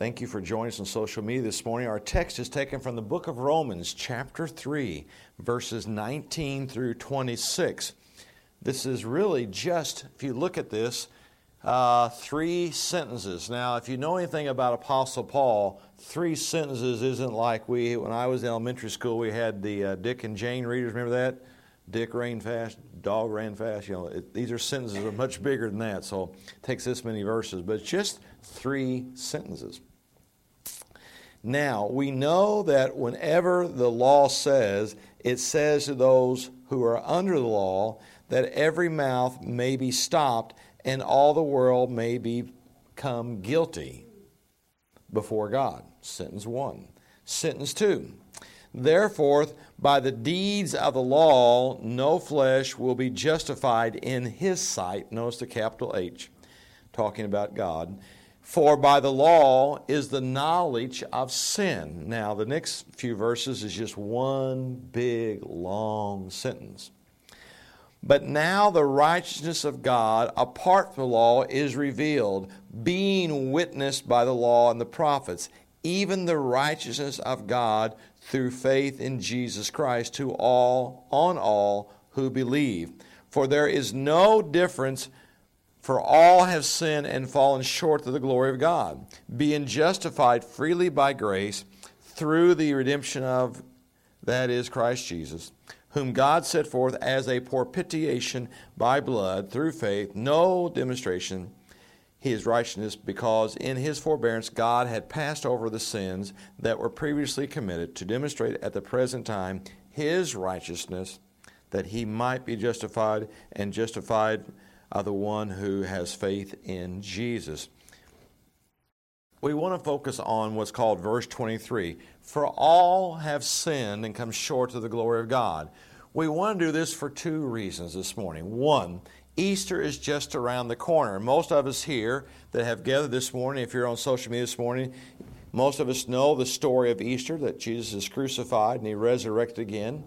Thank you for joining us on social media this morning. Our text is taken from the book of Romans, chapter 3, verses 19 through 26. This is really just, if you look at this, 3 sentences. Now, if you know anything about Apostle Paul, 3 sentences isn't like when I was in elementary school, we had the Dick and Jane readers. Remember that? Dick ran fast, dog ran fast. These are sentences that are much bigger than that, so it takes this many verses. But it's just 3 sentences. Now, we know that whenever the law says, it says to those who are under the law that every mouth may be stopped and all the world may become guilty before God. Sentence 1. Sentence 2. Therefore, by the deeds of the law, no flesh will be justified in his sight. Notice the capital H, talking about God. For by the law is the knowledge of sin. Now, the next few verses is just one big, long sentence. But now the righteousness of God, apart from the law, is revealed, being witnessed by the law and the prophets, even the righteousness of God through faith in Jesus Christ on all who believe. For there is no difference, for all have sinned and fallen short of the glory of God, being justified freely by grace through the redemption of, that is, Christ Jesus, whom God set forth as a propitiation by blood through faith, no demonstration his righteousness, because in his forbearance God had passed over the sins that were previously committed, to demonstrate at the present time his righteousness, that he might be justified and justified of the one who has faith in Jesus. We want to focus on what's called verse 23. For all have sinned and come short of the glory of God. We want to do this for 2 reasons this morning. 1, Easter is just around the corner. Most of us here that have gathered this morning, if you're on social media this morning, most of us know the story of Easter, that Jesus is crucified and he resurrected again.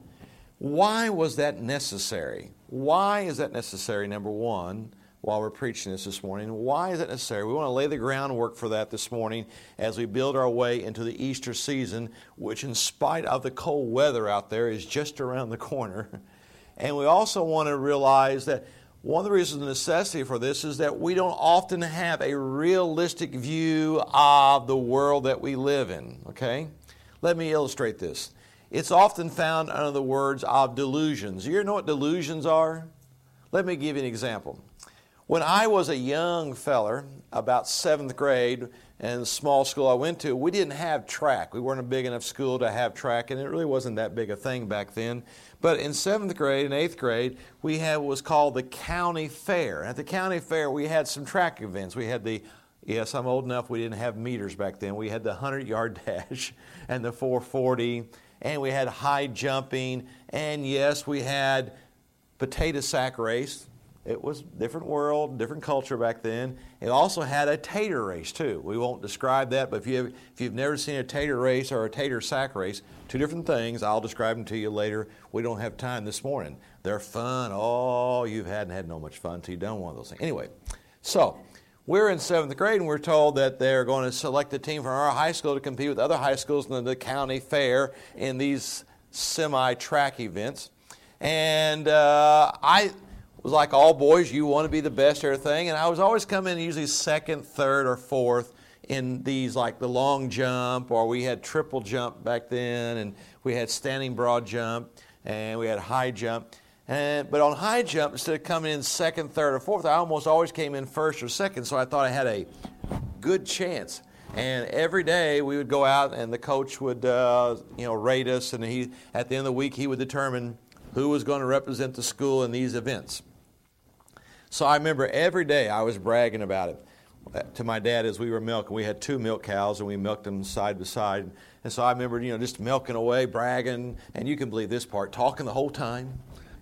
Why was that necessary? Why is that necessary, number 1, while we're preaching this morning? Why is that necessary? We want to lay the groundwork for that this morning as we build our way into the Easter season, which in spite of the cold weather out there is just around the corner. And we also want to realize that one of the reasons, the necessity for this, is that we don't often have a realistic view of the world that we live in, okay? Let me illustrate this. It's often found under the words of delusions. You know what delusions are? Let me give you an example. When I was a young feller, about 7th grade, in the small school I went to, we didn't have track. We weren't a big enough school to have track, and it really wasn't that big a thing back then. But in 7th grade and 8th grade, we had what was called the county fair. At the county fair, we had some track events. We had yes, I'm old enough, we didn't have meters back then. We had the 100-yard dash and the 440, and we had high jumping, and yes, we had potato sack race. It was a different world, different culture back then. It also had a tater race too. We won't describe that, but if you've never seen a tater race or a tater sack race, 2 different things. I'll describe them to you later. We don't have time this morning. They're fun. Oh, you hadn't had no much fun until you've done one of those things. Anyway, so we're in 7th grade and we're told that they're going to select a team from our high school to compete with other high schools in the county fair in these semi-track events. And I was like all boys, you want to be the best at everything. And I was always coming in usually 2nd, 3rd, or 4th in these, like the long jump, or we had triple jump back then, and we had standing broad jump, and we had high jump. But on high jump, instead of coming in 2nd, 3rd, or 4th, I almost always came in 1st or 2nd, so I thought I had a good chance. And every day we would go out, and the coach would rate us, and at the end of the week he would determine who was going to represent the school in these events. So I remember every day I was bragging about it to my dad as we were milking. We had 2 milk cows, and we milked them side by side. And so I remember, just milking away, bragging, and you can believe this part, talking the whole time,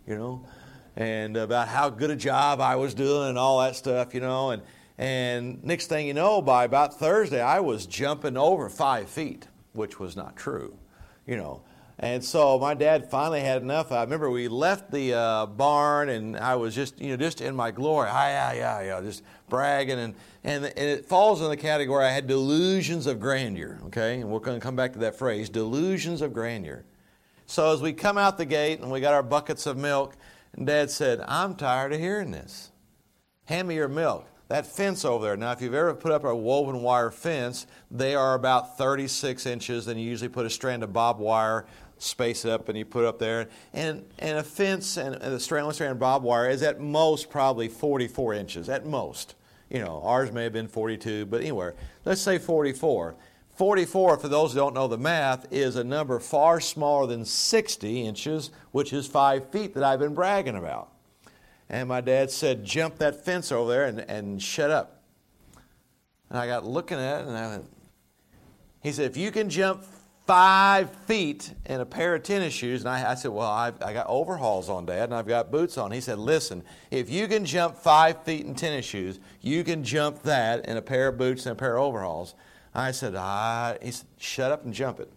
and about how good a job I was doing and all that stuff, And next thing you know, by about Thursday, I was jumping over 5 feet, which was not true, And so my dad finally had enough. I remember we left the barn, and I was just in my glory, just bragging, and it falls in the category I had delusions of grandeur. Okay, and we're going to come back to that phrase, delusions of grandeur. So as we come out the gate and we got our buckets of milk, and Dad said, "I'm tired of hearing this. Hand me your milk." That fence over there. Now, if you've ever put up a woven wire fence, they are about 36 inches, and you usually put a strand of barbed wire, space it up, and you put it up there. And a fence and a strand of barbed wire is at most probably 44 inches, at most. Ours may have been 42, but anyway, let's say 44. 44, for those who don't know the math, is a number far smaller than 60 inches, which is 5 feet that I've been bragging about. And my dad said, "Jump that fence over there and shut up." And I got looking at it, and he said, "If you can jump 5 feet in a pair of tennis shoes," and I said, "Well, I got overalls on, Dad, and I've got boots on." He said, "Listen, if you can jump 5 feet in tennis shoes, you can jump that in a pair of boots and a pair of overalls." I said, he said, "Shut up and jump it."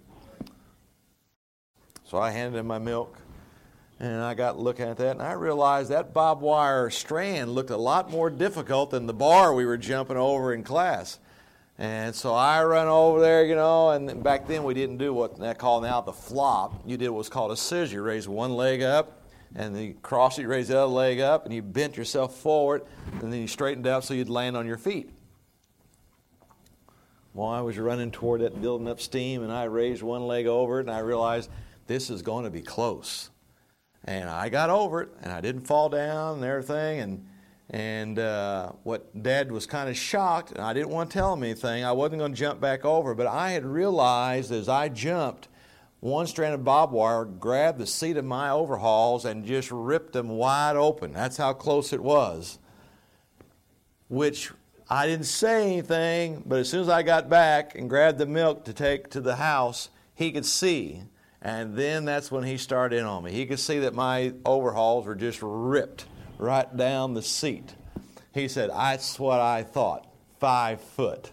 So I handed him my milk. And I got looking at that, and I realized that barbed wire strand looked a lot more difficult than the bar we were jumping over in class. And so I run over there, and back then we didn't do what they call now the flop. You did what's called a scissor. You raise one leg up, and then you cross it, you raise the other leg up, and you bent yourself forward, and then you straightened out so you'd land on your feet. Well, I was running toward that, building up steam, and I raised one leg over it, and I realized this is going to be close. And I got over it, and I didn't fall down and everything. And what Dad was kind of shocked, and I didn't want to tell him anything. I wasn't going to jump back over, but I had realized as I jumped, one strand of barbed wire grabbed the seat of my overalls and just ripped them wide open. That's how close it was. Which I didn't say anything, but as soon as I got back and grabbed the milk to take to the house, he could see. And then that's when he started in on me. He could see that my overalls were just ripped right down the seat. He said, "That's what I thought, 5 foot."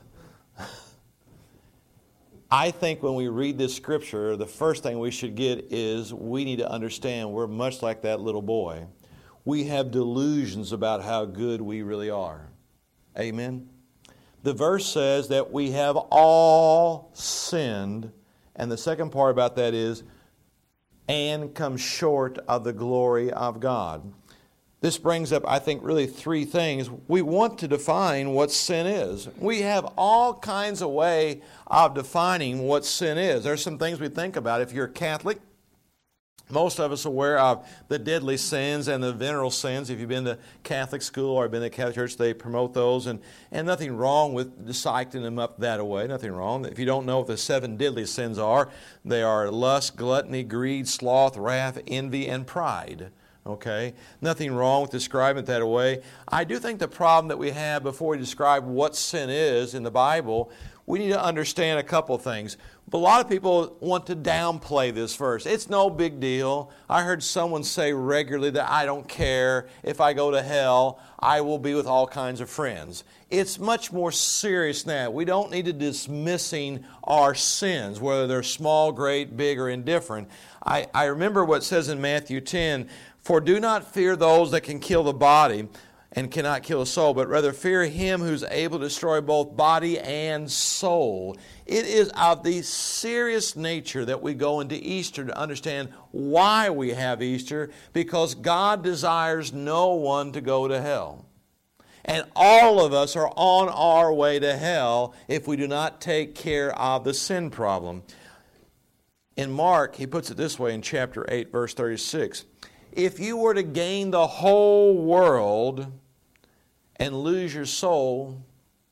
I think when we read this scripture, the first thing we should get is we need to understand we're much like that little boy. We have delusions about how good we really are. Amen? The verse says that we have all sinned. And the second part about that is, and come short of the glory of God. This brings up, I think, really 3 things. We want to define what sin is. We have all kinds of way of defining what sin is. There's some things we think about. If you're a Catholic, most of us are aware of the deadly sins and the venial sins. If you've been to Catholic school or been to Catholic church, they promote those. And nothing wrong with dissecting them up that way. Nothing wrong. If you don't know what the 7 deadly sins are, they are lust, gluttony, greed, sloth, wrath, envy, and pride. Okay? Nothing wrong with describing it that way. I do think the problem that we have before we describe what sin is in the Bible, we need to understand a couple things. But a lot of people want to downplay this verse. It's no big deal. I heard someone say regularly that I don't care. If I go to hell, I will be with all kinds of friends. It's much more serious than that. We don't need to dismissing our sins, whether they're small, great, big, or indifferent. I remember what it says in Matthew 10, "For do not fear those that can kill the body, and cannot kill a soul, but rather fear him who's able to destroy both body and soul." It is of the serious nature that we go into Easter to understand why we have Easter, because God desires no one to go to hell. And all of us are on our way to hell if we do not take care of the sin problem. In Mark, he puts it this way in chapter 8, verse 36. "If you were to gain the whole world and lose your soul,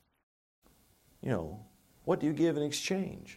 what do you give in exchange?"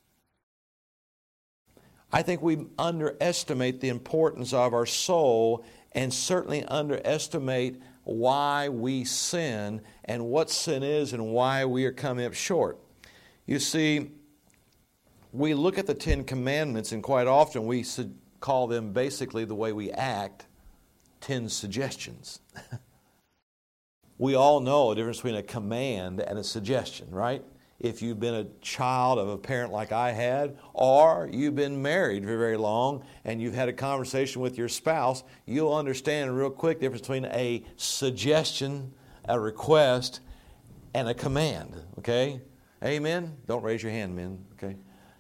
I think we underestimate the importance of our soul, and certainly underestimate why we sin and what sin is and why we are coming up short. You see, we look at the 10 Commandments, and quite often we call them basically the way we act 10 suggestions. We all know the difference between a command and a suggestion, right? if you've been a child of a parent like I had, or you've been married for very long and you've had a conversation with your spouse, you'll understand real quick the difference between a suggestion, a request, and a command. Okay? Amen? Don't raise your hand, men. Okay?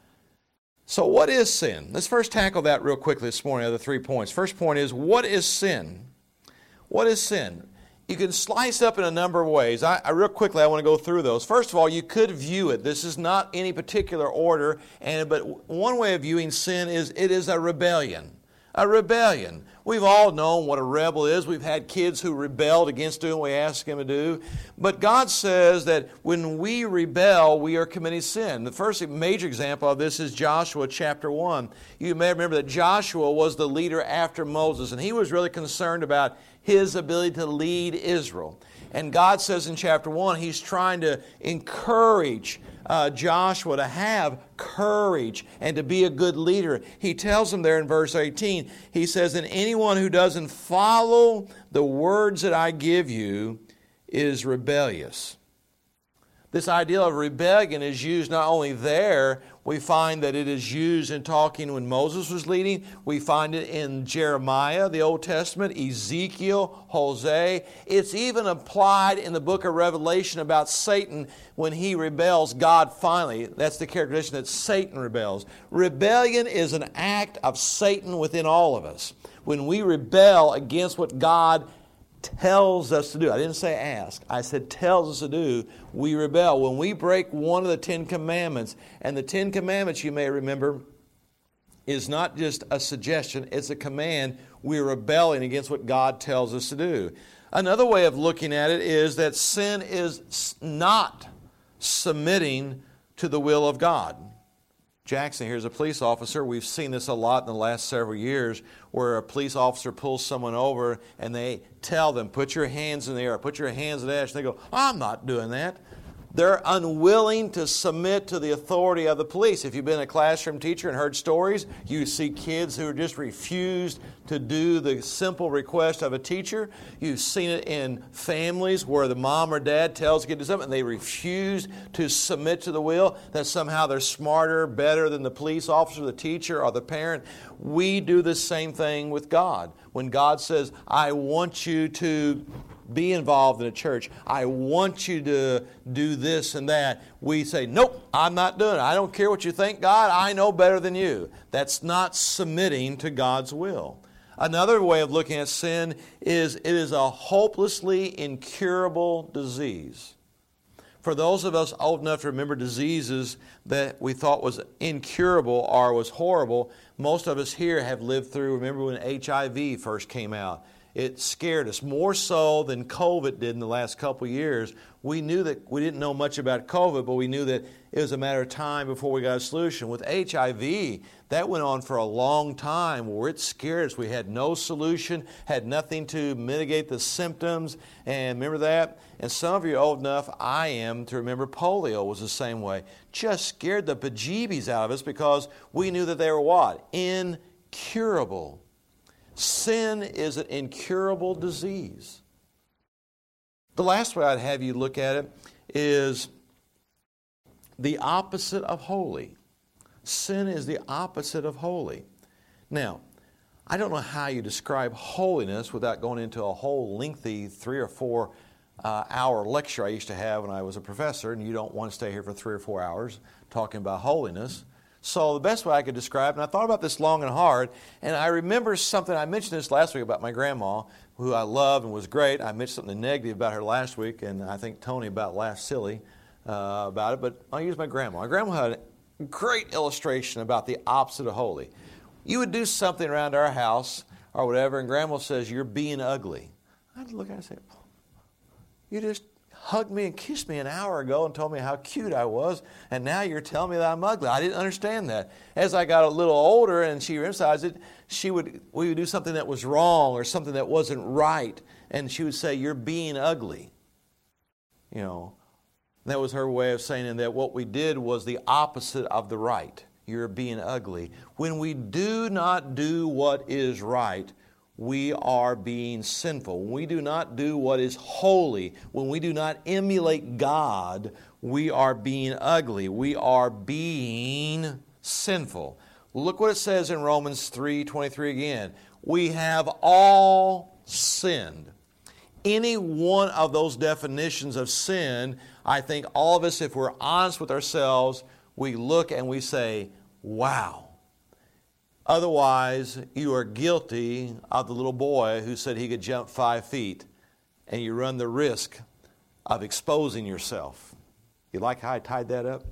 So what is sin? Let's first tackle that real quickly this morning, the 3 points. First point is, what is sin? What is sin? You can slice up in a number of ways. Real quickly, I want to go through those. First of all, you could view it. This is not any particular order, but one way of viewing sin is it is a rebellion. A rebellion. We've all known what a rebel is. We've had kids who rebelled against doing what we asked them to do. But God says that when we rebel, we are committing sin. The first major example of this is Joshua chapter 1. You may remember that Joshua was the leader after Moses, and he was really concerned about his ability to lead Israel. And God says in chapter 1, He's trying to encourage Joshua to have courage and to be a good leader. He tells him there in verse 18, he says, and anyone who doesn't follow the words that I give you is rebellious. This idea of rebellion is used not only there, we find that it is used in talking when Moses was leading. We find it in Jeremiah, the Old Testament, Ezekiel, Hosea. It's even applied in the book of Revelation about Satan when he rebels. God finally, that's the characteristic that Satan rebels. Rebellion is an act of Satan within all of us. When we rebel against what God tells us to do. I didn't say ask. I said tells us to do. We rebel. When we break one of the 10 Commandments, and the 10 Commandments, you may remember, is not just a suggestion, it's a command. We're rebelling against what God tells us to do. Another way of looking at it is that sin is not submitting to the will of God. Jackson here is a police officer. We've seen this a lot in the last several years where a police officer pulls someone over and they tell them, put your hands in the air, put your hands in the ash. And they go, I'm not doing that. They're unwilling to submit to the authority of the police. If you've been a classroom teacher and heard stories, you see kids who just refused to do the simple request of a teacher. You've seen it in families where the mom or dad tells kids to do something and they refuse to submit to the will, that somehow they're smarter, better than the police officer, the teacher, or the parent. We do the same thing with God. When God says, I want you to be involved in a church, I want you to do this and that, we say, nope, I'm not doing it. I don't care what you think, God, I know better than you. That's not submitting to God's will. Another way of looking at sin is it is a hopelessly incurable disease. For those of us old enough to remember diseases that we thought was incurable or was horrible, most of us here have lived through, remember when HIV first came out. It scared us more so than COVID did in the last couple of years. We knew that we didn't know much about COVID, but we knew that it was a matter of time before we got a solution. With HIV, that went on for a long time where it scared us. We had no solution, had nothing to mitigate the symptoms. And remember that? And some of you are old enough, I am, to remember polio was the same way. Just scared the bejeebies out of us because we knew that they were what? Incurable. Sin is an incurable disease. The last way I'd have you look at it is the opposite of holy. Sin is the opposite of holy. Now, I don't know how you describe holiness without going into a whole lengthy 3 or 4 hour lecture I used to have when I was a professor, and you don't want to stay here for 3 or 4 hours talking about holiness. So the best way I could describe, and I thought about this long and hard, and I remember something, I mentioned this last week about my grandma, who I love and was great. I mentioned something negative about her last week, and I think Tony about laughed silly about it, but I'll use my grandma. My grandma had a great illustration about the opposite of holy. You would do something around our house or whatever, and grandma says, you're being ugly. I'd look at her and say, you just hugged me and kissed me an hour ago and told me how cute I was, and now you're telling me that I'm ugly. I didn't understand that. As I got a little older and she emphasized it, we would do something that was wrong or something that wasn't right, and she would say, you're being ugly. You know, that was her way of saying that what we did was the opposite of the right. You're being ugly. When we do not do what is right, we are being sinful. When we do not do what is holy, when we do not emulate God, we are being ugly. We are being sinful. Look what it says in Romans 3:23 again. We have all sinned. Any one of those definitions of sin, I think all of us, if we're honest with ourselves, we look and we say, wow. Otherwise, you are guilty of the little boy who said he could jump 5 feet, and you run the risk of exposing yourself. You like how I tied that up?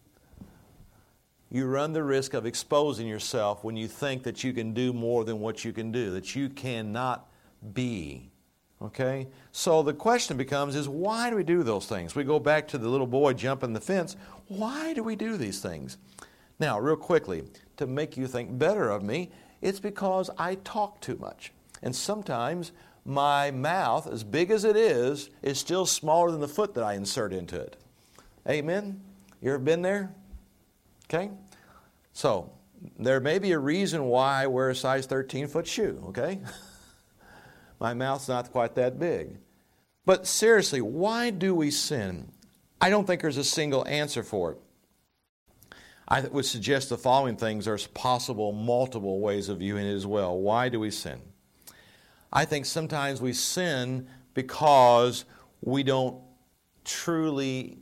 You run the risk of exposing yourself when you think that you can do more than what you can do, that you cannot be. Okay? So the question becomes is, why do we do those things? We go back to the little boy jumping the fence. Why do we do these things? Now, real quickly, to make you think better of me, it's because I talk too much. And sometimes my mouth, as big as it is still smaller than the foot that I insert into it. Amen? You ever been there? Okay? So, there may be a reason why I wear a size 13-foot shoe, okay? My mouth's not quite that big. But seriously, why do we sin? I don't think there's a single answer for it. I would suggest the following things. There's possible multiple ways of viewing it as well. Why do we sin? I think sometimes we sin because we don't truly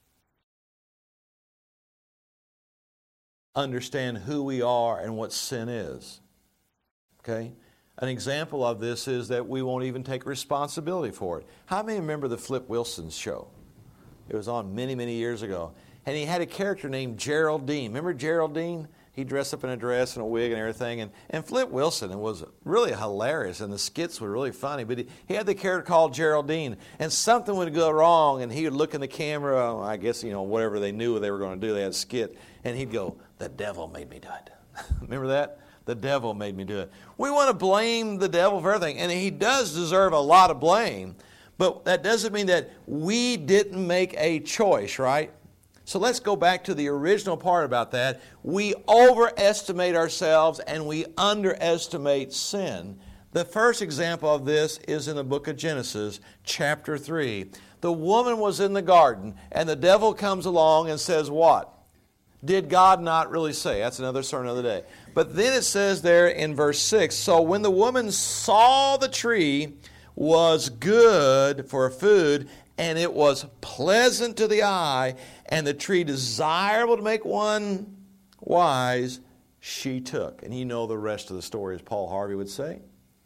understand who we are and what sin is. Okay? An example of this is that we won't even take responsibility for it. How many remember the Flip Wilson show? It was on many, many years ago. And he had a character named Geraldine. Remember Geraldine? He dressed up in a dress and a wig and everything. And Flip Wilson was really hilarious, and the skits were really funny. But he had the character called Geraldine, and something would go wrong, and he would look in the camera, I guess, whatever they knew they were going to do, they had a skit, and he'd go, "The devil made me do it." Remember that? The devil made me do it. We want to blame the devil for everything, and he does deserve a lot of blame. But that doesn't mean that we didn't make a choice, right? So let's go back to the original part about that. We overestimate ourselves and we underestimate sin. The first example of this is in the book of Genesis, chapter 3. The woman was in the garden, and the devil comes along and says what? Did God not really say? That's another sermon another day. But then it says there in verse 6, so when the woman saw the tree was good for food, and it was pleasant to the eye, and the tree desirable to make one wise, she took. And you know the rest of the story, as Paul Harvey would say.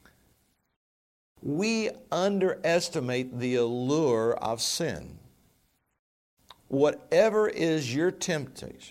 We underestimate the allure of sin. Whatever is your temptation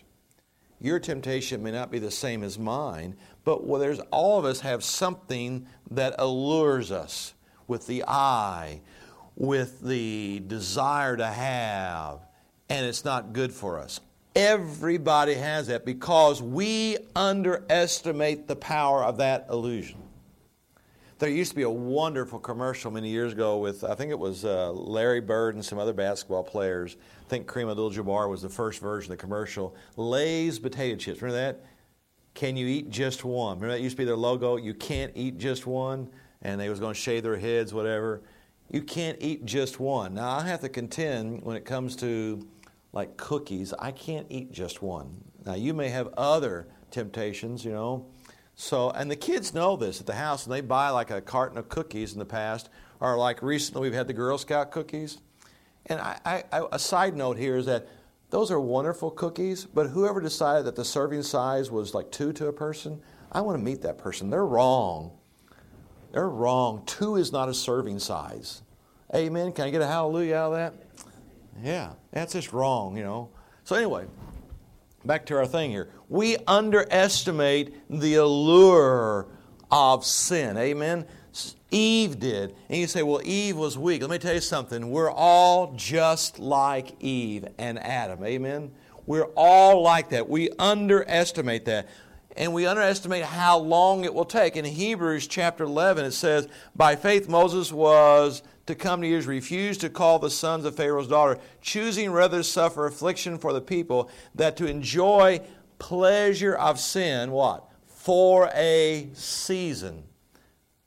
may not be the same as mine, but all of us have something that allures us with the eye, with the desire to have, and it's not good for us. Everybody has that because we underestimate the power of that illusion. There used to be a wonderful commercial many years ago with, I think it was Larry Bird and some other basketball players. I think Kareem Abdul-Jabbar was the first version of the commercial. Lay's potato chips. Remember that? Can you eat just one? Remember that used to be their logo? You can't eat just one. And they was going to shave their heads, whatever. You can't eat just one. Now, I have to contend when it comes to like cookies, I can't eat just one. Now, you may have other temptations, So, and the kids know this at the house, and they buy like a carton of cookies in the past, or like recently we've had the Girl Scout cookies. And a side note here is that those are wonderful cookies, but whoever decided that the serving size was like 2 to a person, I want to meet that person. They're wrong. They're wrong. 2 is not a serving size. Amen? Can I get a hallelujah out of that? Yeah, that's just wrong, So anyway, back to our thing here. We underestimate the allure of sin. Amen? Eve did. And you say, well, Eve was weak. Let me tell you something. We're all just like Eve and Adam. Amen? We're all like that. We underestimate that. And we underestimate how long it will take. In Hebrews chapter 11, it says, by faith Moses was to come to years, refused to call the sons of Pharaoh's daughter, choosing rather to suffer affliction for the people, that to enjoy pleasure of sin, what? For a season.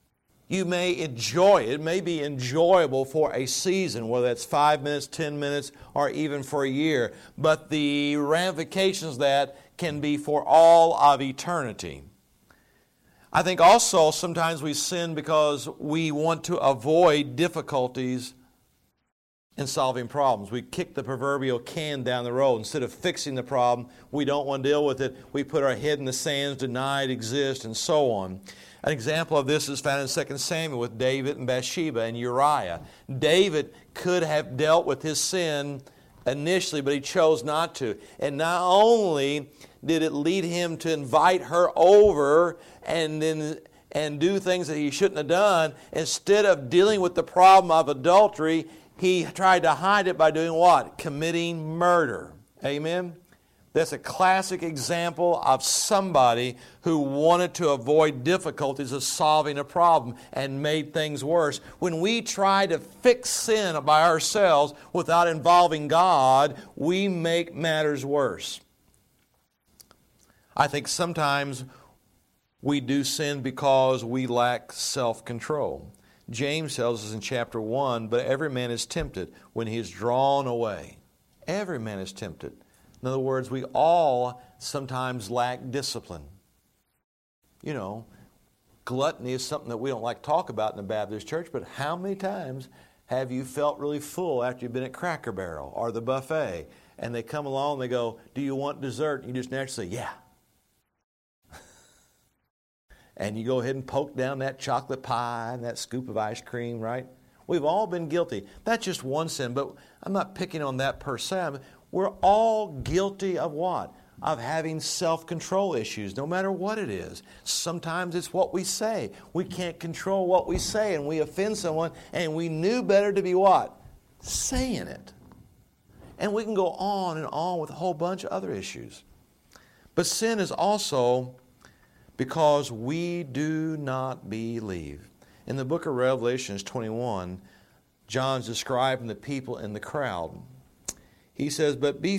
You may enjoy it. It may be enjoyable for a season, whether that's 5 minutes, 10 minutes, or even for a year. But the ramifications of that can be for all of eternity. I think also sometimes we sin because we want to avoid difficulties in solving problems. We kick the proverbial can down the road. Instead of fixing the problem, we don't want to deal with it. We put our head in the sands, deny it exists, and so on. An example of this is found in 2 Samuel with David and Bathsheba and Uriah. David could have dealt with his sin initially, but he chose not to. And not only did it lead him to invite her over and do things that he shouldn't have done, instead of dealing with the problem of adultery, he tried to hide it by doing what? Committing murder. Amen? That's a classic example of somebody who wanted to avoid difficulties of solving a problem and made things worse. When we try to fix sin by ourselves without involving God, we make matters worse. I think sometimes we do sin because we lack self-control. James tells us in chapter 1, but every man is tempted when he is drawn away. Every man is tempted. In other words, we all sometimes lack discipline. You know, gluttony is something that we don't like to talk about in the Baptist church, but how many times have you felt really full after you've been at Cracker Barrel or the buffet, and they come along and they go, do you want dessert? And you just naturally say, yeah. And you go ahead and poke down that chocolate pie and that scoop of ice cream, right? We've all been guilty. That's just one sin, but I'm not picking on that per se. We're all guilty of what? Of having self-control issues, no matter what it is. Sometimes it's what we say. We can't control what we say, and we offend someone, and we knew better to be what? Saying it. And we can go on and on with a whole bunch of other issues. But sin is also because we do not believe. In the book of Revelation 21, John's describing the people in the crowd. He says,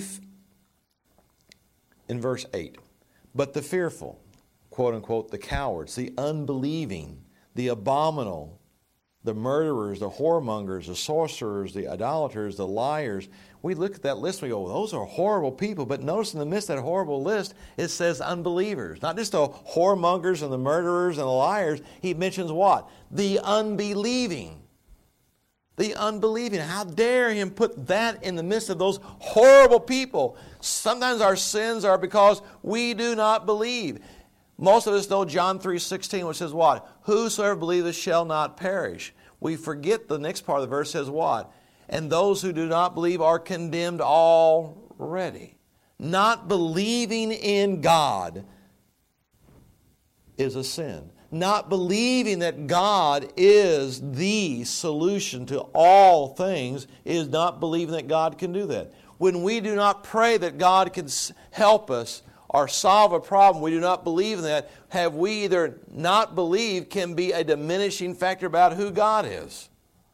in verse 8, but the fearful, quote unquote, the cowards, the unbelieving, the abominable, the murderers, the whoremongers, the sorcerers, the idolaters, the liars. We look at that list and we go, well, those are horrible people. But notice in the midst of that horrible list, it says unbelievers. Not just the whoremongers and the murderers and the liars. He mentions what? The unbelieving. The unbelieving. How dare him put that in the midst of those horrible people? Sometimes our sins are because we do not believe. Most of us know John 3:16, which says what? Whosoever believeth shall not perish. We forget the next part of the verse says what? And those who do not believe are condemned already. Not believing in God is a sin. Not believing that God is the solution to all things is not believing that God can do that. When we do not pray that God can help us or solve a problem, we do not believe in that, have we either not believed can be a diminishing factor about who God is.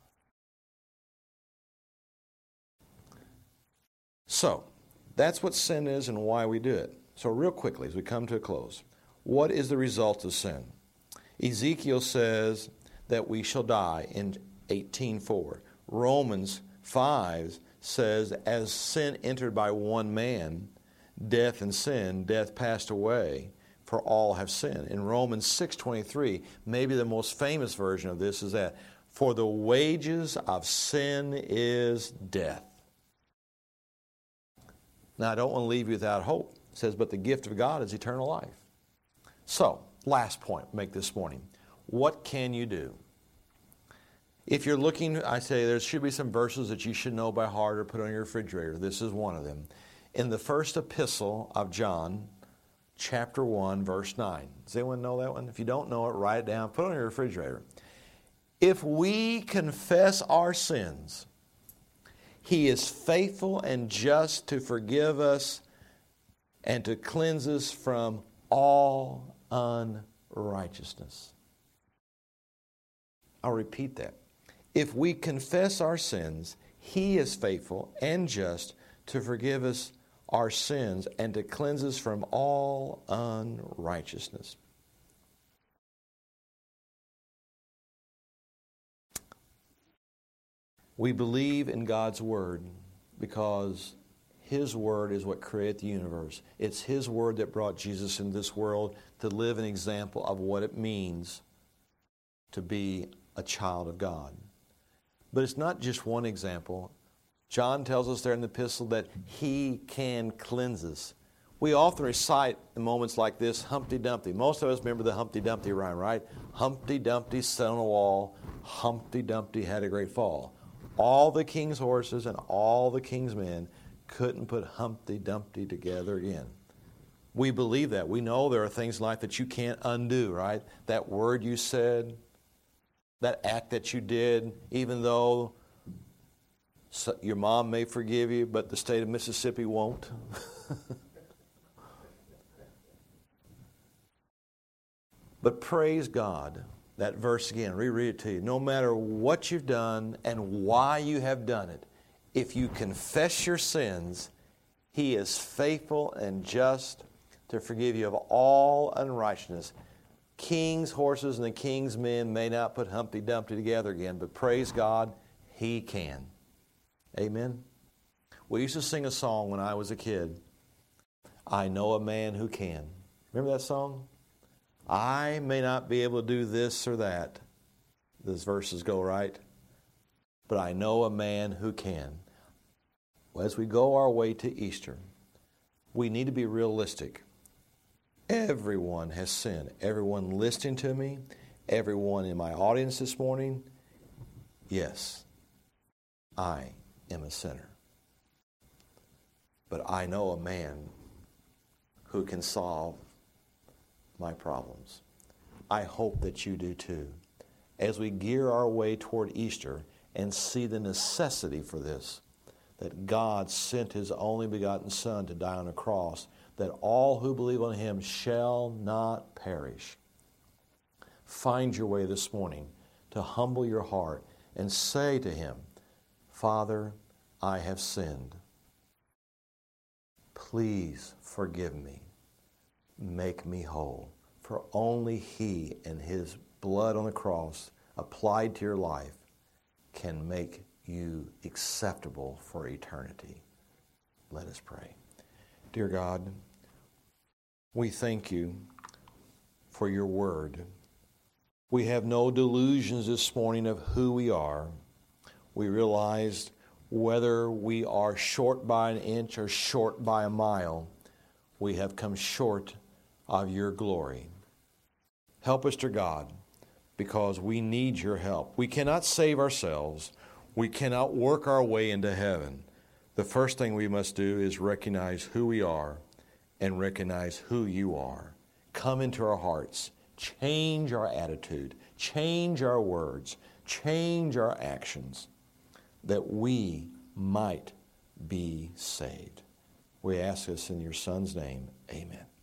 So, that's what sin is and why we do it. So real quickly as we come to a close, what is the result of sin? Ezekiel says that we shall die in 18:4. Romans 5 says, as sin entered by one man, death and sin, death passed away, for all have sinned. In Romans 6:23, maybe the most famous version of this is that, for the wages of sin is death. Now, I don't want to leave you without hope. It says, but the gift of God is eternal life. So, last point make this morning. What can you do? If you're looking, I say there should be some verses that you should know by heart or put on your refrigerator. This is one of them. In the first epistle of John, chapter 1, verse 9. Does anyone know that one? If you don't know it, write it down. Put it on your refrigerator. If we confess our sins, He is faithful and just to forgive us and to cleanse us from all unrighteousness. I'll repeat that. If we confess our sins, He is faithful and just to forgive us our sins and to cleanse us from all unrighteousness. We believe in God's Word because His Word is what created the universe. It's His Word that brought Jesus into this world to live an example of what it means to be a child of God. But it's not just one example. John tells us there in the epistle that He can cleanse us. We often recite in moments like this, Humpty Dumpty. Most of us remember the Humpty Dumpty rhyme, right? Humpty Dumpty sat on a wall, Humpty Dumpty had a great fall. All the king's horses and all the king's men couldn't put Humpty Dumpty together again. We believe that. We know there are things in life that you can't undo, right? That word you said, that act that you did, even though your mom may forgive you, but the state of Mississippi won't. But praise God, that verse again, reread it to you. No matter what you've done and why you have done it, if you confess your sins, He is faithful and just to forgive you of all unrighteousness. King's horses and the king's men may not put Humpty Dumpty together again, but praise God, He can. Amen? We used to sing a song when I was a kid. I know a man who can. Remember that song? I may not be able to do this or that. Those verses go, right? But I know a man who can. Well, as we go our way to Easter, we need to be realistic. Everyone has sinned. Everyone listening to me, everyone in my audience this morning, yes, I am a sinner. But I know a man who can solve my problems. I hope that you do too. As we gear our way toward Easter and see the necessity for this, that God sent His only begotten Son to die on a cross, that all who believe on Him shall not perish. Find your way this morning to humble your heart and say to Him, Father, I have sinned. Please forgive me. Make me whole. For only He and His blood on the cross applied to your life can make you acceptable for eternity. Let us pray. Dear God, we thank You for Your word. We have no delusions this morning of who we are. We realized whether we are short by an inch or short by a mile, we have come short of Your glory. Help us, dear God, because we need Your help. We cannot save ourselves. We cannot work our way into heaven. The first thing we must do is recognize who we are and recognize who You are. Come into our hearts. Change our attitude. Change our words. Change our actions, that we might be saved. We ask this in Your Son's name. Amen.